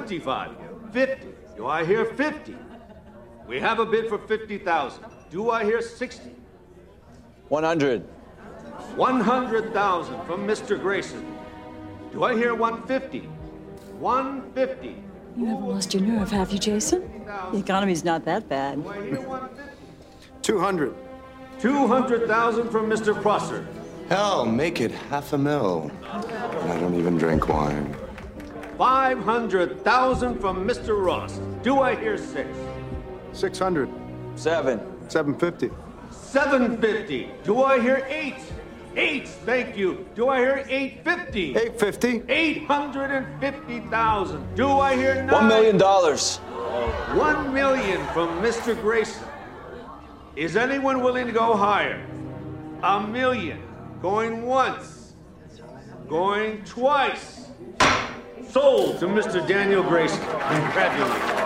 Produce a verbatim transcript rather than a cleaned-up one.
twenty-five. fifty. Do I hear fifty? We have a bid for fifty thousand. Do I hear sixty? one hundred. one hundred thousand from Mister Grayson. Do I hear one fifty? one fifty. You haven't lost your nerve, have you, Jason? The economy's not that bad. Do I hear one fifty? two hundred. two hundred thousand from Mister Prosser. Hell, make it half a mil. I don't even drink wine. five hundred thousand from Mister Ross. Do I hear six? six hundred. Seven. seven fifty. seven fifty. Do I hear eight? Eight, thank you. Do I hear eight fifty? eight fifty. eight hundred fifty thousand. Do I hear nine? One million dollars. One million from Mister Grayson. Is anyone willing to go higher? A million. Going once. Going twice. Sold to Mister Daniel Grayson. Congratulations.